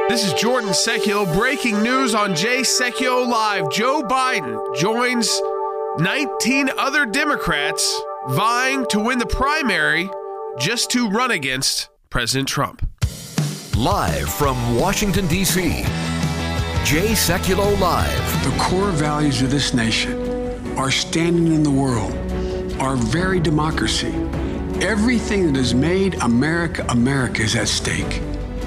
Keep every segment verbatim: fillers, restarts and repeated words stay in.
This is Jordan Secchio. Breaking news on Jay Secchio Live. Joe Biden joins nineteen other Democrats vying to win the primary just to run against President Trump. Live from Washington, D C, Jay Secchio Live. The core values of this nation, our standing in the world, our very democracy, everything that has made America America is at stake.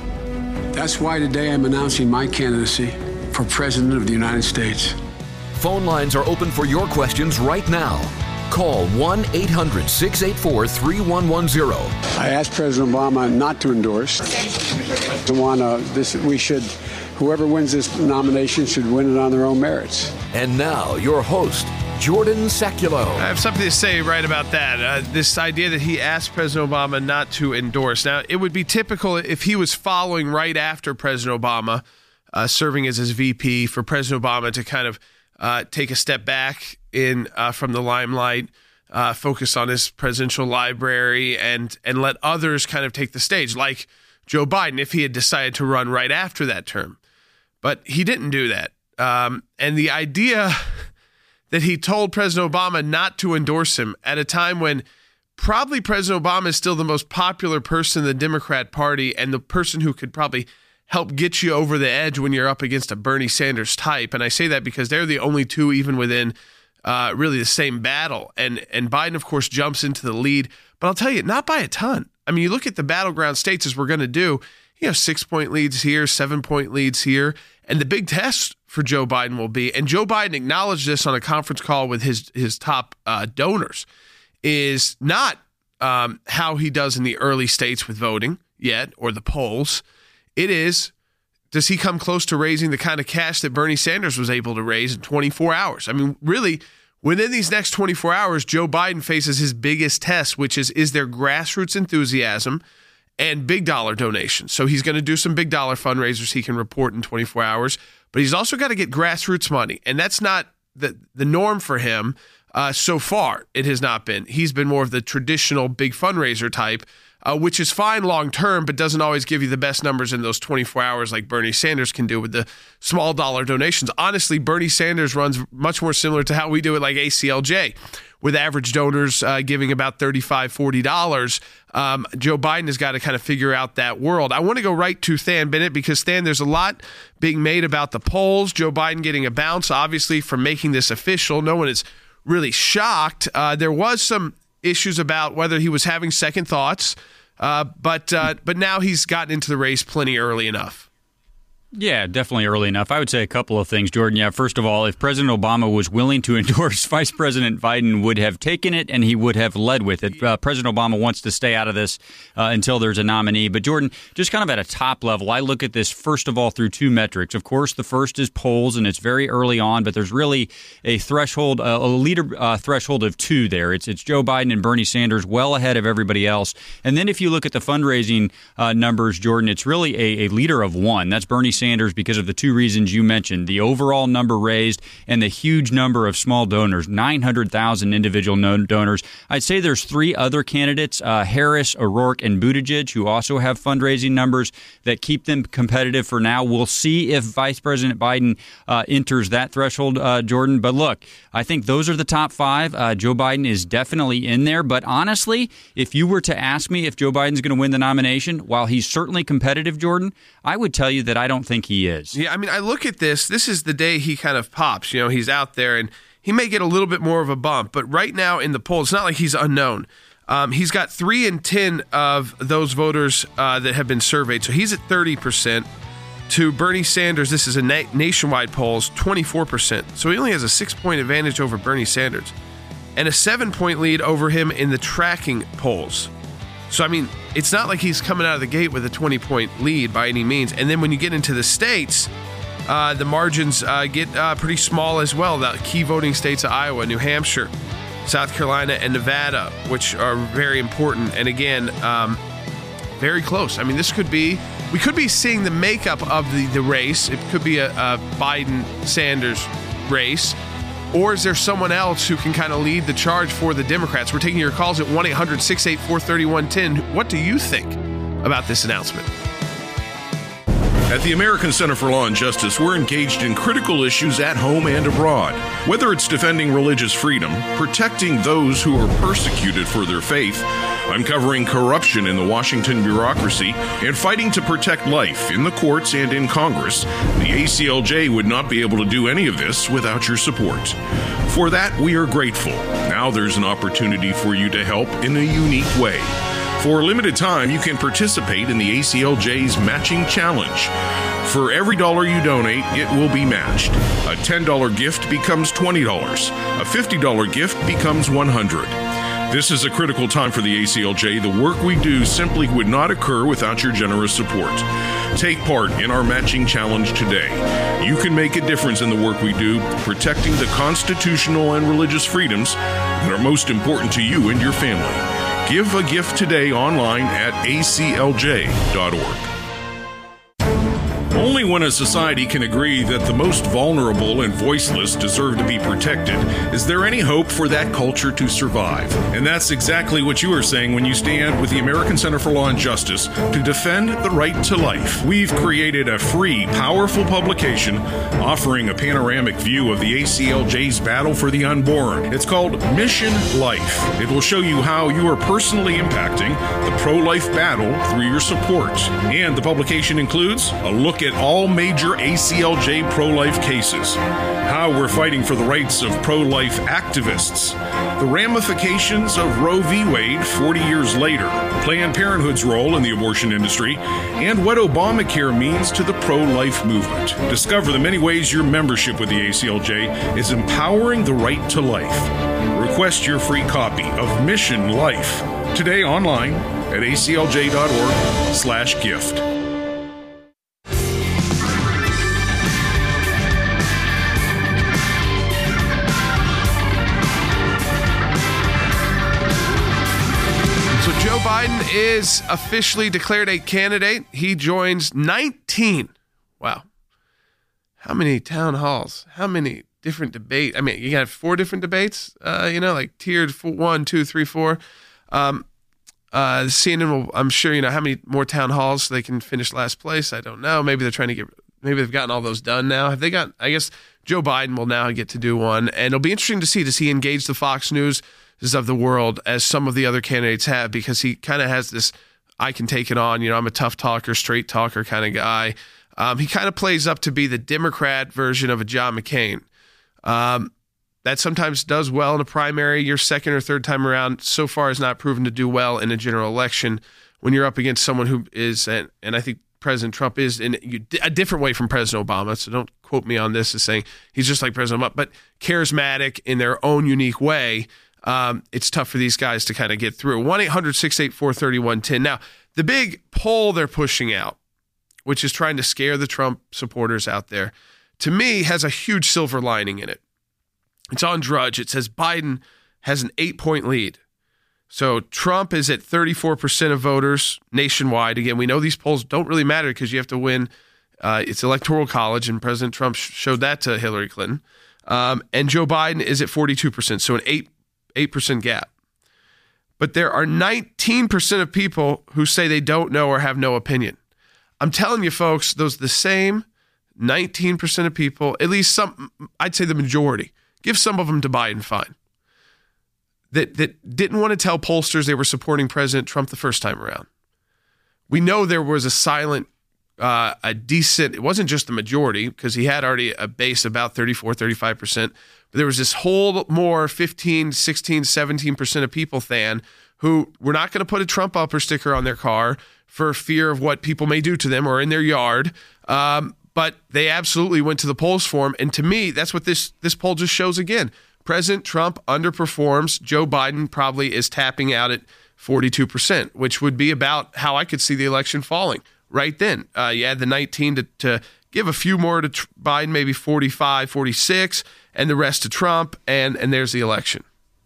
That's why today I'm announcing my candidacy for President of the United States. Phone lines are open for your questions right now. Call one eight hundred six eight four three one one zero. I asked President Obama not to endorse. To want uh, this, we should, whoever wins this nomination should win it on their own merits. And now your host, Jordan Secchio. I have something to say right about that. Uh, this idea that he asked President Obama not to endorse. Now, it would be typical if he was following right after President Obama, uh, serving as his V P, for President Obama to kind of uh, take a step back in uh, from the limelight, uh, focus on his presidential library, and and let others kind of take the stage, like Joe Biden, if he had decided to run right after that term. But he didn't do that. Um, and the idea that he told President Obama not to endorse him at a time when probably President Obama is still the most popular person in the Democrat Party and the person who could probably help get you over the edge when you're up against a Bernie Sanders type. And I say that because they're the only two even within uh, really the same battle. And, and Biden, of course, jumps into the lead. But I'll tell you, not by a ton. I mean, you look at the battleground states, as we're going to do, you know, six-point leads here, seven-point leads here. And the big test for Joe Biden will be, and Joe Biden acknowledged this on a conference call with his his top uh, donors, is not um, how he does in the early states with voting yet, or the polls. It is, does he come close to raising the kind of cash that Bernie Sanders was able to raise in twenty-four hours? I mean, really, within these next twenty-four hours, Joe Biden faces his biggest test, which is, is there grassroots enthusiasm and big dollar donations? So he's going to do some big dollar fundraisers he can report in twenty-four hours, but he's also got to get grassroots money. And that's not the, the norm for him. Uh, so far, it has not been. He's been more of the traditional big fundraiser type, uh, which is fine long term, but doesn't always give you the best numbers in those twenty-four hours like Bernie Sanders can do with the small dollar donations. Honestly, Bernie Sanders runs much more similar to how we do it like A C L J, with average donors uh, giving about thirty-five dollars, forty dollars. Um, Joe Biden has got to kind of figure out that world. I want to go right to Than Bennett because, Than, there's a lot being made about the polls. Joe Biden getting a bounce, obviously, from making this official. No one is really shocked. Uh, there was some issues about whether he was having second thoughts, uh, but uh, but now he's gotten into the race plenty early enough. Yeah, definitely early enough. I would say a couple of things, Jordan. Yeah, first of all, if President Obama was willing to endorse, Vice President Biden would have taken it and he would have led with it. Uh, President Obama wants to stay out of this uh, until there's a nominee. But, Jordan, just kind of at a top level, I look at this, first of all, through two metrics. Of course, the first is polls, and it's very early on, but there's really a threshold, a leader uh, threshold of two there. It's, it's Joe Biden and Bernie Sanders well ahead of everybody else. And then if you look at the fundraising uh, numbers, Jordan, it's really a, a leader of one. That's Bernie Sanders because of the two reasons you mentioned, the overall number raised and the huge number of small donors, nine hundred thousand individual donors. I'd say there's three other candidates, uh, Harris, O'Rourke, and Buttigieg, who also have fundraising numbers that keep them competitive for now. We'll see if Vice President Biden uh, enters that threshold, uh, Jordan. But look, I think those are the top five. Uh, Joe Biden is definitely in there. But honestly, if you were to ask me if Joe Biden's going to win the nomination, while he's certainly competitive, Jordan, I would tell you that I don't think he is. Yeah, I mean, I look at this. This is the day he kind of pops. You know, he's out there, and he may get a little bit more of a bump. But right now in the polls, it's not like he's unknown. Um, he's got three in ten of those voters uh, that have been surveyed. So he's at thirty percent. To Bernie Sanders, this is a na- nationwide polls, twenty-four percent. So he only has a six-point advantage over Bernie Sanders and a seven-point lead over him in the tracking polls. So, I mean, it's not like he's coming out of the gate with a twenty-point lead by any means. And then when you get into the states, uh, the margins uh, get uh, pretty small as well. The key voting states of Iowa, New Hampshire, South Carolina, and Nevada, which are very important. And again, um, very close. I mean, this could be, we could be seeing the makeup of the, the race. It could be a, a Biden-Sanders race. Or is there someone else who can kind of lead the charge for the Democrats? We're taking your calls at one eight hundred six eight four three one one zero. What do you think about this announcement? At the American Center for Law and Justice, we're engaged in critical issues at home and abroad. Whether it's defending religious freedom, protecting those who are persecuted for their faith, uncovering corruption in the Washington bureaucracy, and fighting to protect life in the courts and in Congress, the A C L J would not be able to do any of this without your support. For that, we are grateful. Now there's an opportunity for you to help in a unique way. For a limited time, you can participate in the A C L J's Matching Challenge. For every dollar you donate, it will be matched. A ten dollars gift becomes twenty dollars. A fifty dollars gift becomes one hundred dollars. This is a critical time for the A C L J. The work we do simply would not occur without your generous support. Take part in our Matching Challenge today. You can make a difference in the work we do, protecting the constitutional and religious freedoms that are most important to you and your family. Give a gift today online at A C L J dot org. Only when a society can agree that the most vulnerable and voiceless deserve to be protected is there any hope for that culture to survive. And that's exactly what you are saying when you stand with the American Center for Law and Justice to defend the right to life. We've created a free, powerful publication offering a panoramic view of the A C L J's battle for the unborn. It's called Mission Life. It will show you how you are personally impacting the pro-life battle through your support. And the publication includes a look at all major A C L J pro-life cases, how we're fighting for the rights of pro-life activists, the ramifications of Roe v. Wade forty years later, Planned Parenthood's role in the abortion industry, and what Obamacare means to the pro-life movement. Discover the many ways your membership with the A C L J is empowering the right to life. Request your free copy of Mission Life today online at A C L J dot org slash gift. Joe Biden is officially declared a candidate. He joins nineteen. Wow. How many town halls? How many different debates? I mean, you got four different debates, uh, you know, like tiered four, one, two, three, four. Um, uh, C N N will, I'm sure, you know, how many more town halls so they can finish last place? I don't know. Maybe they're trying to get, maybe they've gotten all those done now. Have they got, I guess Joe Biden will now get to do one. And it'll be interesting to see, does he engage the Fox News of the world as some of the other candidates have, because he kind of has this, I can take it on, you know, I'm a tough talker, straight talker kind of guy. Um, he kind of plays up to be the Democrat version of a John McCain. Um, that sometimes does well in a primary. Your second or third time around so far has not proven to do well in a general election when you're up against someone who is, and, and I think President Trump is in a different way from President Obama, so don't quote me on this as saying he's just like President Obama, but charismatic in their own unique way. Um, it's tough for these guys to kind of get through. one eight hundred six eight four three one one zero. Now, the big poll they're pushing out, which is trying to scare the Trump supporters out there, to me has a huge silver lining in it. It's on Drudge. It says Biden has an eight-point lead. So Trump is at thirty-four percent of voters nationwide. Again, we know these polls don't really matter because you have to win. Uh, it's Electoral College, and President Trump showed that to Hillary Clinton. Um, and Joe Biden is at forty-two percent, so an eight eight percent gap. But there are nineteen percent of people who say they don't know or have no opinion. I'm telling you, folks, those the same nineteen percent of people, at least some, I'd say the majority, give some of them to Biden, fine, that, that didn't want to tell pollsters they were supporting President Trump the first time around. We know there was a silent, uh, a decent, it wasn't just the majority, because he had already a base about thirty-four, thirty-five percent. But there was this whole more fifteen, sixteen, seventeen percent of people, Than, who were not going to put a Trump bumper sticker on their car for fear of what people may do to them or in their yard. Um, but they absolutely went to the polls for him. And to me, that's what this, this poll just shows again. President Trump underperforms. Joe Biden probably is tapping out at forty-two percent, which would be about how I could see the election falling right then. Uh, you add the nineteen to, to give a few more to tr- Biden, maybe forty-five, forty-six, and the rest to Trump, and, and there's the election.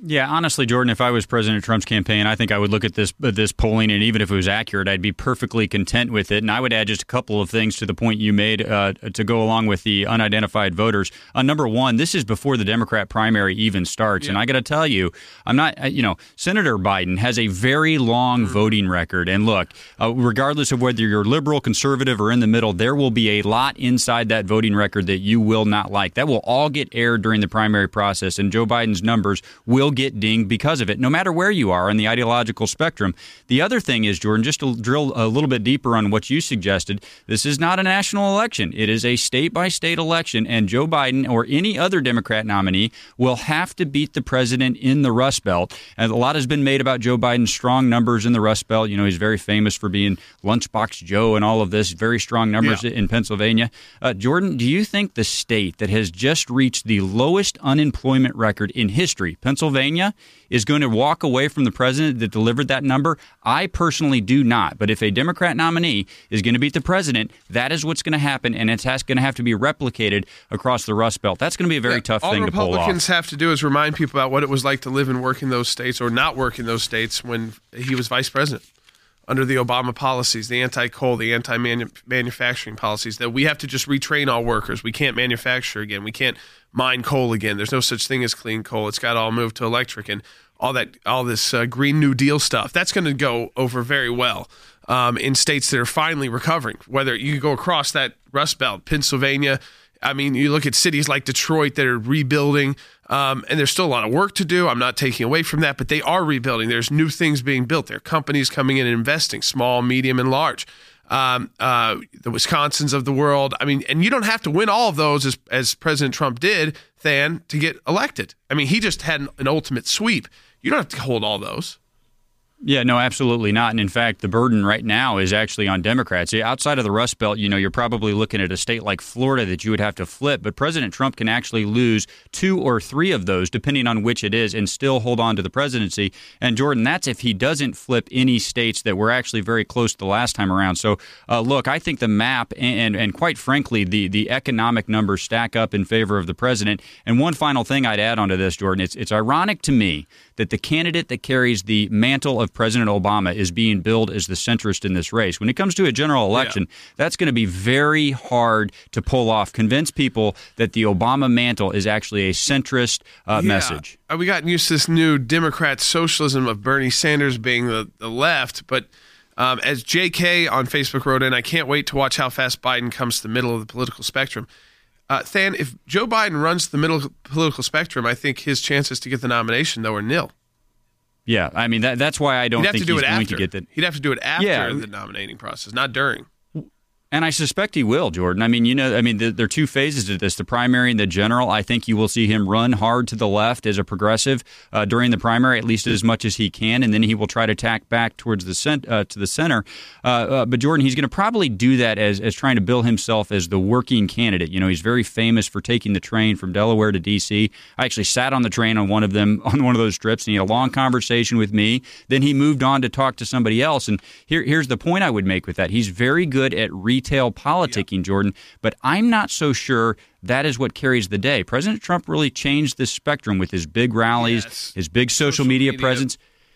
Yeah, honestly, Jordan, if I was President Trump's campaign, I think I would look at this this polling, and even if it was accurate, I'd be perfectly content with it. And I would add just a couple of things to the point you made uh, to go along with the unidentified voters. Uh, number one, this is before the Democrat primary even starts. Yeah. And I got to tell you, I'm not, you know, Senator Biden has a very long mm-hmm. voting record. And look, uh, regardless of whether you're liberal, conservative, or in the middle, there will be a lot inside that voting record that you will not like. That will all get aired during the primary process, and Joe Biden's numbers will get dinged because of it, no matter where you are on the ideological spectrum. The other thing is, Jordan, just to drill a little bit deeper on what you suggested, this is not a national election. It is a state-by-state election, and Joe Biden or any other Democrat nominee will have to beat the president in the Rust Belt. And a lot has been made about Joe Biden's strong numbers in the Rust Belt. You know, he's very famous for being Lunchbox Joe and all of this, very strong numbers yeah. in Pennsylvania. Uh, Jordan, do you think the state that has just reached the lowest unemployment record in history, Pennsylvania, is going to walk away from the president that delivered that number? I personally do not. But if a Democrat nominee is going to beat the president, that is what's going to happen, and it's going to have to be replicated across the Rust Belt. That's going to be a very yeah, tough thing to pull off. All Republicans have to do is remind people about what it was like to live and work in those states, or not work in those states, when he was vice president under the Obama policies, the anti-coal, the anti-manufacturing policies, that we have to just retrain all workers. We can't manufacture again. We can't mine coal again. There's no such thing as clean coal. It's got to all move to electric, and all that, all this uh, Green New Deal stuff. That's going to go over very well um, in states that are finally recovering. Whether you go across that Rust Belt, Pennsylvania. I mean, you look at cities like Detroit that are rebuilding, um, and there's still a lot of work to do. I'm not taking away from that, but they are rebuilding. There's new things being built. There are companies coming in and investing, small, medium, and large. Um, uh, the Wisconsins of the world. I mean, and you don't have to win all of those as, as President Trump did, Than, to get elected. I mean, he just had an, an ultimate sweep. You don't have to hold all those. Yeah, no, absolutely not. And in fact, the burden right now is actually on Democrats. Outside of the Rust Belt, you know, you're probably looking at a state like Florida that you would have to flip. But President Trump can actually lose two or three of those, depending on which it is, and still hold on to the presidency. And Jordan, that's if he doesn't flip any states that were actually very close the last time around. So, uh, look, I think the map and, and quite frankly, the, the economic numbers stack up in favor of the president. And one final thing I'd add onto this, Jordan, it's, it's ironic to me that the candidate that carries the mantle of President Obama is being billed as the centrist in this race. When it comes to a general election, yeah. that's going to be very hard to pull off. Convince people that the Obama mantle is actually a centrist uh, yeah. message. We got used to this new Democrat socialism of Bernie Sanders being the, the left, but um, as J K on Facebook wrote in, I can't wait to watch how fast Biden comes to the middle of the political spectrum. Uh, Than, if Joe Biden runs the middle political spectrum, I think his chances to get the nomination, though, are nil. Yeah, I mean, that, that's why I don't think do he's going after. to get the... He'd have to do it after yeah. the nominating process, not during. And I suspect he will, Jordan. I mean, you know, I mean, the, there are two phases to this, the primary and the general. I think you will see him run hard to the left as a progressive uh, during the primary, at least as much as he can, and then he will try to tack back towards the cent- uh, to the center. Uh, uh, but Jordan, he's going to probably do that as, as trying to bill himself as the working candidate. You know, he's very famous for taking the train from Delaware to D C. I actually sat on the train on one of them, on one of those trips, and he had a long conversation with me. Then he moved on to talk to somebody else. And here, here's the point I would make with that. He's very good at retail politicking. Jordan, but I'm not so sure that is what carries the day. President Trump really changed this spectrum with his big rallies, yes. his big social, social media, media presence.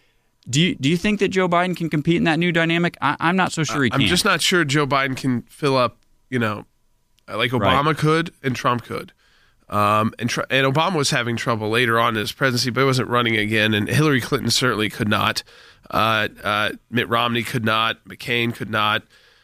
Do you do you think that Joe Biden can compete in that new dynamic? I, I'm not so sure he I'm can. I'm just not sure Joe Biden can fill up, you know, like Obama right. could and Trump could. Um, and, tr- and Obama was having trouble later on in his presidency, but he wasn't running again. And Hillary Clinton certainly could not. Uh, uh, Mitt Romney could not. McCain could not.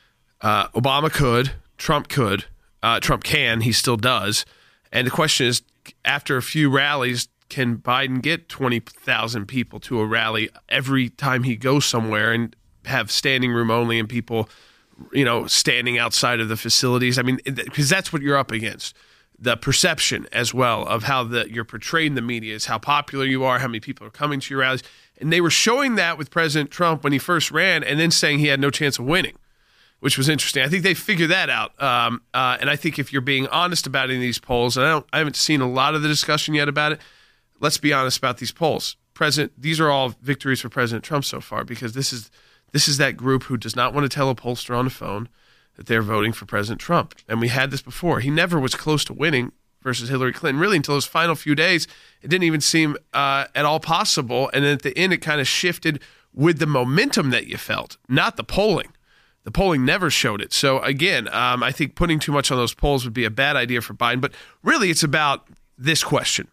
Uh, Obama could. Trump could. Uh, Trump can. He still does. And the question is, after a few rallies, can Biden get twenty thousand people to a rally every time he goes somewhere and have standing room only and people, you know, standing outside of the facilities? I mean, because that's what you're up against. The perception as well of how the, you're portrayed in the media is how popular you are, how many people are coming to your rallies. And they were showing that with President Trump when he first ran and then saying he had no chance of winning, which was interesting. I think they figured that out. Um, uh, and I think if you're being honest about it in these polls, and I, don't, I haven't seen a lot of the discussion yet about it, let's be honest about these polls. President, these are all victories for President Trump so far, because this is this is that group who does not want to tell a pollster on the phone that they're voting for President Trump. And we had this before. He never was close to winning versus Hillary Clinton. Really, until those final few days, it didn't even seem uh, at all possible. And then at the end, it kind of shifted with the momentum that you felt, not the polling. The polling never showed it. So again, um, I think putting too much on those polls would be a bad idea for Biden. But really, it's about this question.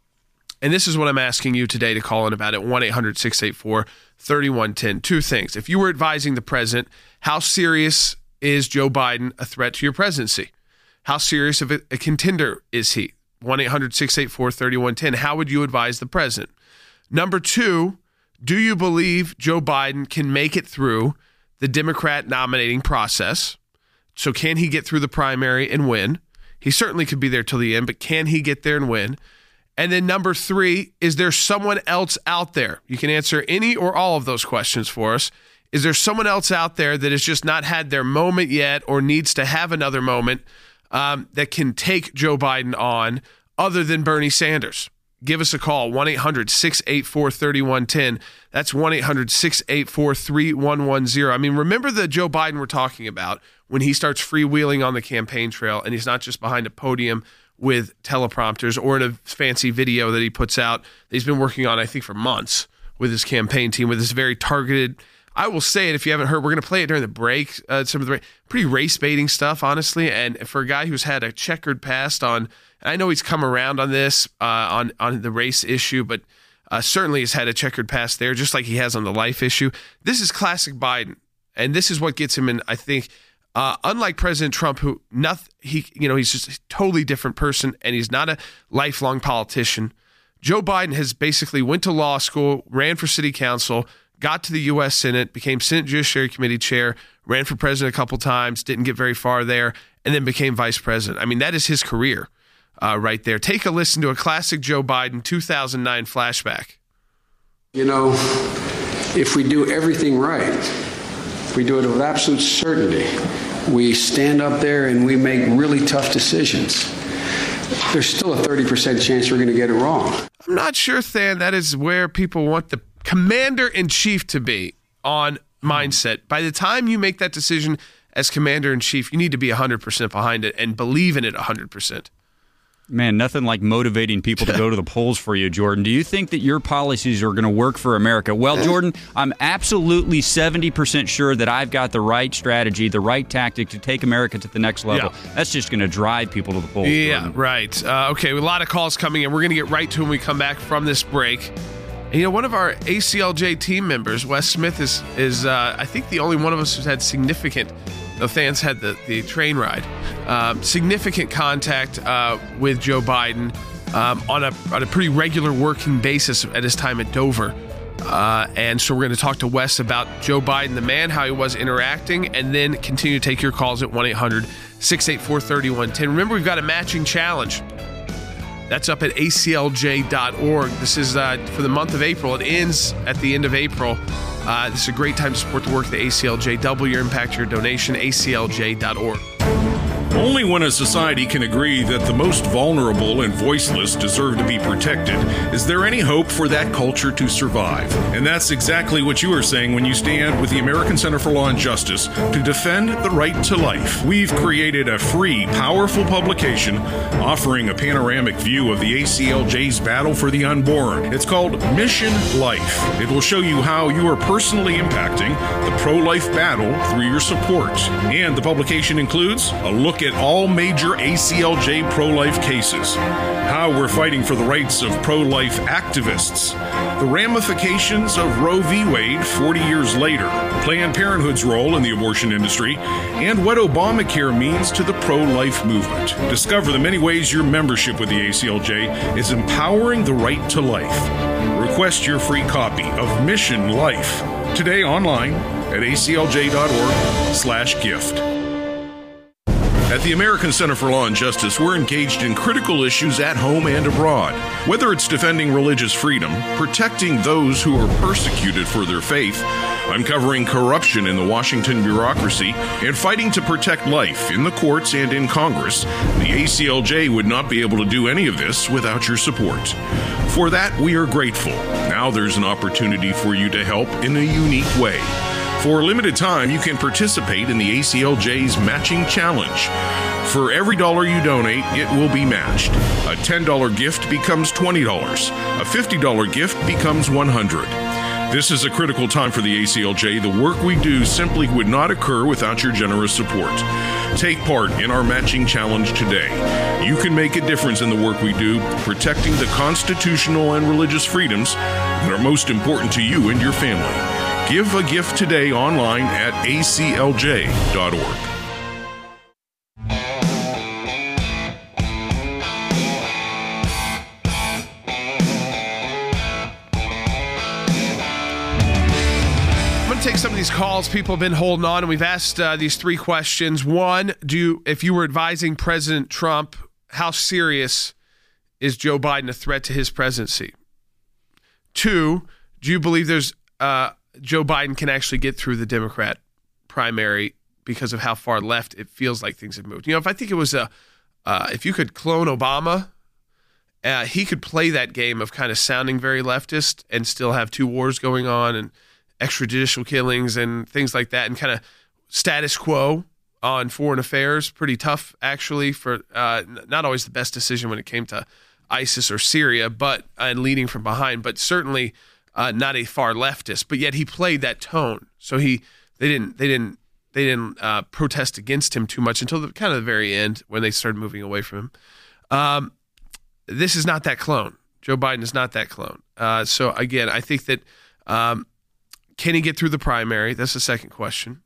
And this is what I'm asking you today to call in about at one eight hundred six eight four three one one zero. Two things. If you were advising the president, how serious is Joe Biden a threat to your presidency? How serious of a, a contender is he? one eight hundred six eight four three one one zero. How would you advise the president? Number two, do you believe Joe Biden can make it through the Democrat nominating process? So can he get through the primary and win? He certainly could be there till the end, but can he get there and win? And then number three, is there someone else out there? You can answer any or all of those questions for us. Is there someone else out there that has just not had their moment yet or needs to have another moment um, that can take Joe Biden on other than Bernie Sanders? Give us a call, one eight hundred six eight four three one one zero. That's one eight hundred six eight four three one one zero. I mean, remember the Joe Biden we're talking about when he starts freewheeling on the campaign trail and he's not just behind a podium with teleprompters or in a fancy video that he puts out that he's been working on, I think, for months with his campaign team, with this very targeted, I will say it if you haven't heard, we're going to play it during the break, uh, some of the pretty race-baiting stuff, honestly, and for a guy who's had a checkered past on, I know he's come around on this, uh, on, on the race issue, but uh, certainly has had a checkered past there, just like he has on the life issue. This is classic Biden, and this is what gets him in, I think, Uh, unlike President Trump, who nothing, he, you know, he's just a totally different person, and he's not a lifelong politician. Joe Biden has basically went to law school, ran for city council, got to the U S Senate, became Senate Judiciary Committee chair, ran for president a couple times, didn't get very far there, and then became vice president. I mean, that is his career uh, right there. Take a listen to a classic Joe Biden two thousand nine flashback. You know, if we do everything right, we do it with absolute certainty, we stand up there and we make really tough decisions, there's still a thirty percent chance we're going to get it wrong. I'm not sure, Than, that is where people want the commander-in-chief to be on mindset. By the time you make that decision as commander-in-chief, you need to be one hundred percent behind it and believe in it one hundred percent. Man, nothing like motivating people to go to the polls for you, Jordan. Do you think that your policies are going to work for America? Well, Jordan, I'm absolutely seventy percent sure that I've got the right strategy, the right tactic to take America to the next level. Yeah. That's just going to drive people to the polls. Yeah, Jordan. right. Uh, okay, a lot of calls coming in. We're going to get right to them when we come back from this break. And, you know, one of our A C L J team members, Wes Smith, is, is uh, I think, the only one of us who's had significant the fans had the, the train ride. Um, significant contact uh, with Joe Biden um, on a on a pretty regular working basis at his time at Dover. Uh, and so we're going to talk to Wes about Joe Biden, the man, how he was interacting, and then continue to take your calls at one eight hundred six eight four three one one zero. Remember, we've got a matching challenge. That's up at A C L J dot org. This is uh, for the month of April. It ends at the end of April. Uh, this is a great time to support the work of the A C L J. Double your impact, your donation, A C L J dot org. Only when a society can agree that the most vulnerable and voiceless deserve to be protected is there any hope for that culture to survive. And that's exactly what you are saying when you stand with the American Center for Law and Justice to defend the right to life. We've created a free, powerful publication offering a panoramic view of the A C L J's battle for the unborn. It's called Mission Life. It will show you how you are personally impacting the pro-life battle through your support. And the publication includes a look at all major A C L J pro-life cases, how we're fighting for the rights of pro-life activists, the ramifications of Roe v. Wade forty years later, Planned Parenthood's role in the abortion industry, and what Obamacare means to the pro-life movement. Discover the many ways your membership with the A C L J is empowering the right to life. Request your free copy of Mission Life today online at A C L J dot org slash gift. At the American Center for Law and Justice, we're engaged in critical issues at home and abroad. Whether it's defending religious freedom, protecting those who are persecuted for their faith, uncovering corruption in the Washington bureaucracy, and fighting to protect life in the courts and in Congress, the A C L J would not be able to do any of this without your support. For that, we are grateful. Now there's an opportunity for you to help in a unique way. For a limited time, you can participate in the A C L J's Matching Challenge. For every dollar you donate, it will be matched. A ten dollars gift becomes twenty dollars. A fifty dollars gift becomes one hundred dollars. This is a critical time for the A C L J. The work we do simply would not occur without your generous support. Take part in our matching challenge today. You can make a difference in the work we do, protecting the constitutional and religious freedoms that are most important to you and your family. Give a gift today online at A C L J dot org. Take some of these calls people have been holding on, and we've asked uh, these three questions. One, do you, if you were advising President Trump, how serious is Joe Biden a threat to his presidency? Two, do you believe there's uh, Joe Biden can actually get through the Democrat primary because of how far left it feels like things have moved? You know, if I think it was a, uh, if you could clone Obama, uh, he could play that game of kind of sounding very leftist and still have two wars going on and extrajudicial killings and things like that, and kind of status quo on foreign affairs. Pretty tough, actually, for uh, not always the best decision when it came to ISIS or Syria, but and leading from behind, but certainly uh, not a far leftist. But yet he played that tone, so he they didn't they didn't they didn't uh, protest against him too much until the kind of the very end when they started moving away from him. Um, this is not that clone. Joe Biden is not that clone. Uh, so again, I think that. Um, Can he get through the primary? That's the second question.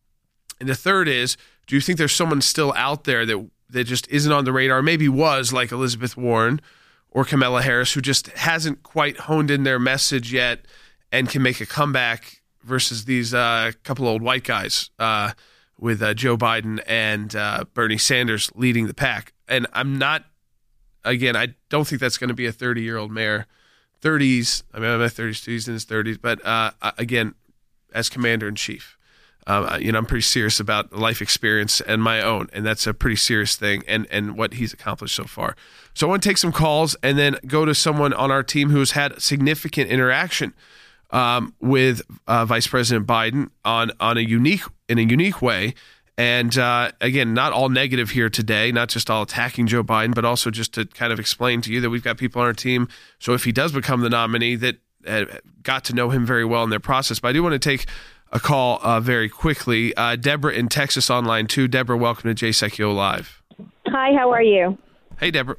And the third is, do you think there's someone still out there that that just isn't on the radar, maybe was like Elizabeth Warren or Kamala Harris, who just hasn't quite honed in their message yet and can make a comeback versus these uh, couple old white guys uh, with uh, Joe Biden and uh, Bernie Sanders leading the pack? And I'm not, again, I don't think that's going to be a thirty-year-old mayor. thirties, I mean, I'm in my thirties, he's in his thirties, but uh, again, as commander-in-chief, um, you know, I'm pretty serious about life experience and my own, and that's a pretty serious thing, and, and what he's accomplished so far. So I want to take some calls and then go to someone on our team who's had significant interaction um, with uh, Vice President Biden on on a unique in a unique way. And uh, again, not all negative here today, not just all attacking Joe Biden, but also just to kind of explain to you that we've got people on our team. So if he does become the nominee, that uh, got to know him very well in their process. But I do want to take a call uh, very quickly. Uh, Deborah in Texas on line two. Deborah, welcome to Jay Sekulow Live. Hi, how are you? Hey, Deborah.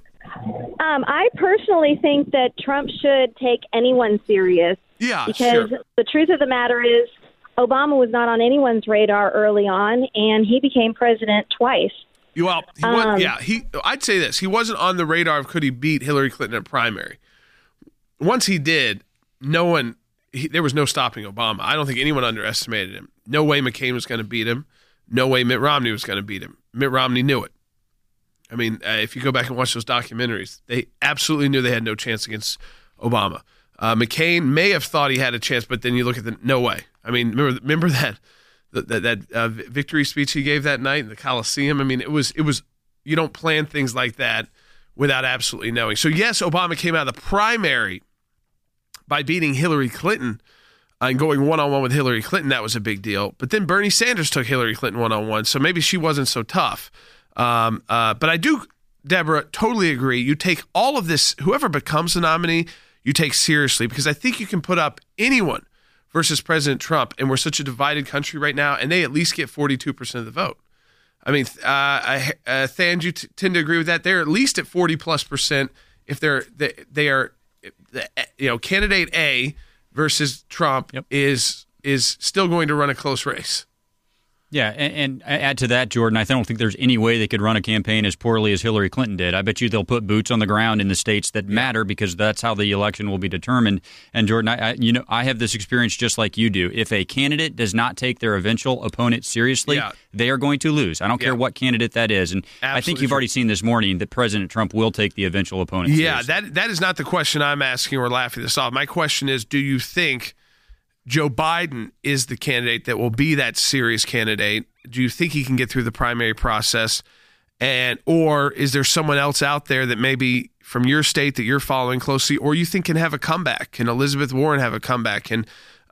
Um, I personally think that Trump should take anyone serious. Yeah, because sure. The truth of the matter is, Obama was not on anyone's radar early on, and he became president twice. Well, he was, um, yeah, he. I'd say this: he wasn't on the radar of could he beat Hillary Clinton in a primary. Once he did, no one, he, there was no stopping Obama. I don't think anyone underestimated him. No way McCain was going to beat him. No way Mitt Romney was going to beat him. Mitt Romney knew it. I mean, uh, if you go back and watch those documentaries, they absolutely knew they had no chance against Obama. Uh, McCain may have thought he had a chance, but then you look at the no way. I mean, remember remember that that that uh, victory speech he gave that night in the Coliseum. I mean, it was it was you don't plan things like that without absolutely knowing. So yes, Obama came out of the primary by beating Hillary Clinton uh, and going one on one with Hillary Clinton. That was a big deal. But then Bernie Sanders took Hillary Clinton one on one, so maybe she wasn't so tough. Um, uh, but I do, Deborah, totally agree. You take all of this, whoever becomes the nominee, you take seriously, because I think you can put up anyone versus President Trump, and we're such a divided country right now, and they at least get forty-two percent of the vote. I mean, uh, I, uh, Than, you t- tend to agree with that? They're at least at forty plus percent if they're they, they are, you know, candidate A versus Trump yep. is is still going to run a close race. Yeah, and, and add to that, Jordan, I don't think there's any way they could run a campaign as poorly as Hillary Clinton did. I bet you they'll put boots on the ground in the states that matter, because that's how the election will be determined. And Jordan, I, I, you know, I have this experience just like you do. If a candidate does not take their eventual opponent seriously, yeah. they are going to lose. I don't yeah. care what candidate that is. And Absolutely I think you've true. already seen this morning that President Trump will take the eventual opponent yeah, seriously. Yeah, that that is not the question I'm asking or laughing this off. My question is, do you think Joe Biden is the candidate that will be that serious candidate? Do you think he can get through the primary process? And or is there someone else out there that maybe from your state that you're following closely, or you think can have a comeback? Can Elizabeth Warren have a comeback? Can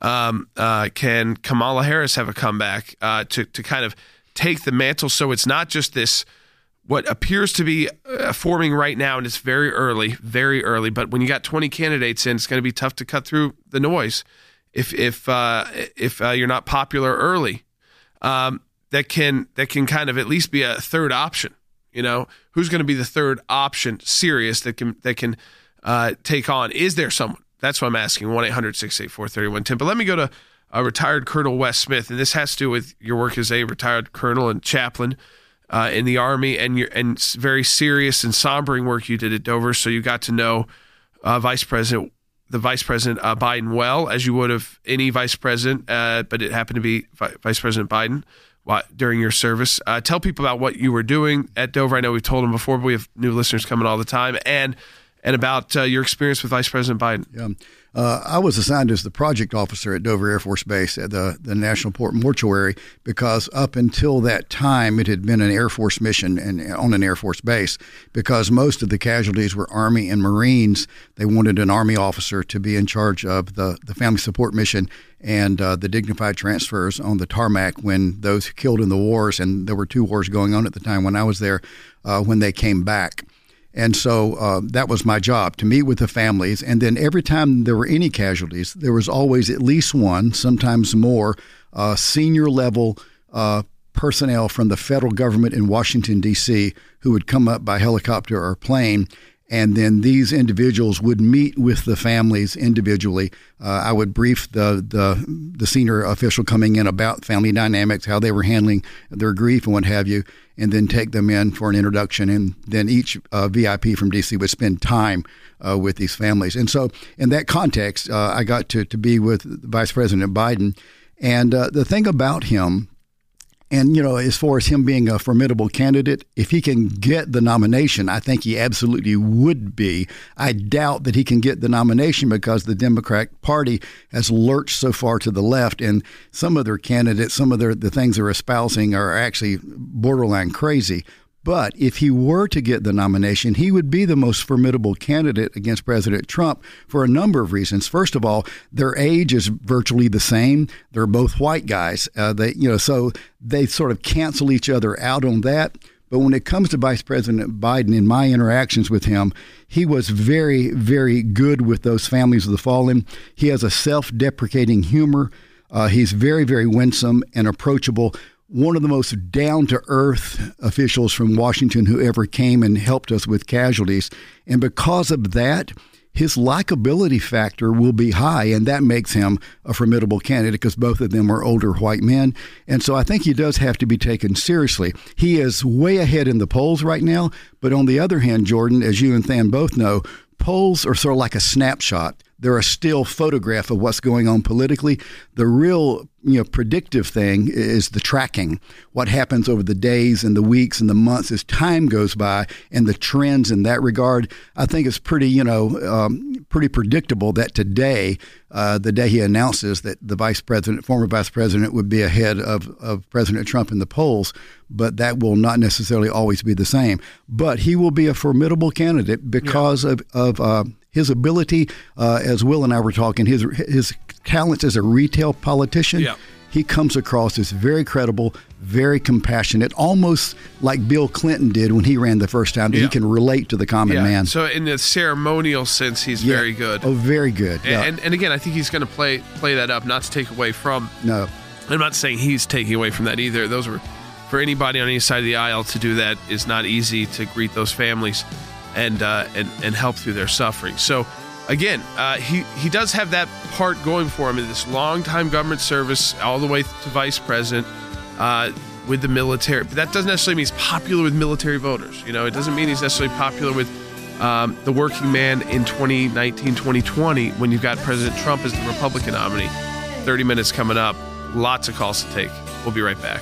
Um, uh, can Kamala Harris have a comeback uh, to to kind of take the mantle, so it's not just this what appears to be uh, forming right now, and it's very early, very early. But when you got twenty candidates in, it's going to be tough to cut through the noise if if uh, if uh, you're not popular early. Um, that can that can kind of at least be a third option. You know, who's going to be the third option, serious, that can that can uh, take on? Is there someone? That's what I'm asking. one eight hundred six eight four three one one zero. But let me go to uh, retired Colonel Wes Smith, and this has to do with your work as a retired colonel and chaplain uh, in the Army, and your and very serious and sombering work you did at Dover. So you got to know uh, Vice President, the Vice President uh, Biden well, as you would have any vice president, uh, but it happened to be Vi- Vice President Biden during your service. Uh, tell people about what you were doing at Dover. I know we've told them before, but we have new listeners coming all the time, and and about uh, your experience with Vice President Biden. Yeah. Uh, I was assigned as the project officer at Dover Air Force Base at the, the National Port Mortuary because up until that time it had been an Air Force mission and on an Air Force base, because most of the casualties were Army and Marines. They wanted an Army officer to be in charge of the, the family support mission and uh, the dignified transfers on the tarmac when those killed in the wars, and there were two wars going on at the time when I was there, uh, when they came back. And so uh, that was my job, to meet with the families. And then every time there were any casualties, there was always at least one, sometimes more, uh, senior level uh, personnel from the federal government in Washington, D C, who would come up by helicopter or plane. And then these individuals would meet with the families individually. Uh, I would brief the, the the senior official coming in about family dynamics, how they were handling their grief and what have you, and then take them in for an introduction. And then each uh, V I P from D C would spend time uh, with these families. And so in that context, uh, I got to, to be with Vice President Biden. And uh, the thing about him, and, you know, as far as him being a formidable candidate, if he can get the nomination, I think he absolutely would be. I doubt that he can get the nomination because the Democratic Party has lurched so far to the left, and some of their candidates, some of their, the things they're espousing are actually borderline crazy. But if he were to get the nomination, he would be the most formidable candidate against President Trump for a number of reasons. First of all, their age is virtually the same. They're both white guys. Uh, they, you know, so they sort of cancel each other out on that. But when it comes to Vice President Biden, in my interactions with him, he was very, very good with those families of the fallen. He has a self-deprecating humor. Uh, he's very, very winsome and approachable. One of the most down-to-earth officials from Washington who ever came and helped us with casualties. And because of that, his likability factor will be high, and that makes him a formidable candidate because both of them are older white men. And so I think he does have to be taken seriously. He is way ahead in the polls right now, but on the other hand, Jordan, as you and Than both know, polls are sort of like a snapshot. They're a still photograph of what's going on politically. The real, you know, predictive thing is the tracking, what happens over the days and the weeks and the months as time goes by, and the trends in that regard. I think it's pretty, you know, um, pretty predictable that today, uh, the day he announces that the vice president, former vice president, would be ahead of, of President Trump in the polls, but that will not necessarily always be the same. But he will be a formidable candidate because yeah. of, of uh, his ability, uh, as Will and I were talking, his his talents as a retail politician. Yeah. He comes across as very credible, very compassionate, almost like Bill Clinton did when he ran the first time. Yeah. He can relate to the common yeah. man. So in the ceremonial sense, he's yeah. very good. Oh, very good. And, yeah. and, and again, I think he's going to play play that up, not to take away from. No. I'm not saying he's taking away from that either. Those were, for anybody on any side of the aisle to do that is not easy, to greet those families and uh, and, and help through their suffering. So again, uh, he, he does have that part going for him in this long-time government service all the way to vice president uh, with the military. But that doesn't necessarily mean he's popular with military voters. You know, it doesn't mean he's necessarily popular with um, the working man in twenty nineteen, twenty twenty when you've got President Trump as the Republican nominee. thirty minutes coming up. Lots of calls to take. We'll be right back.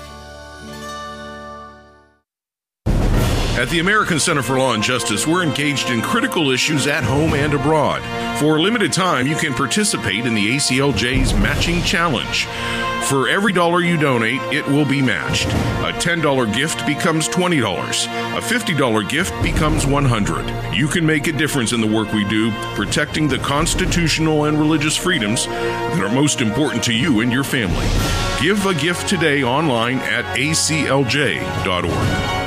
At the American Center for Law and Justice, we're engaged in critical issues at home and abroad. For a limited time, you can participate in the A C L J's Matching Challenge. For every dollar you donate, it will be matched. A ten dollar gift becomes twenty dollars. A fifty dollar gift becomes one hundred dollars. You can make a difference in the work we do, protecting the constitutional and religious freedoms that are most important to you and your family. Give a gift today online at A C L J dot org.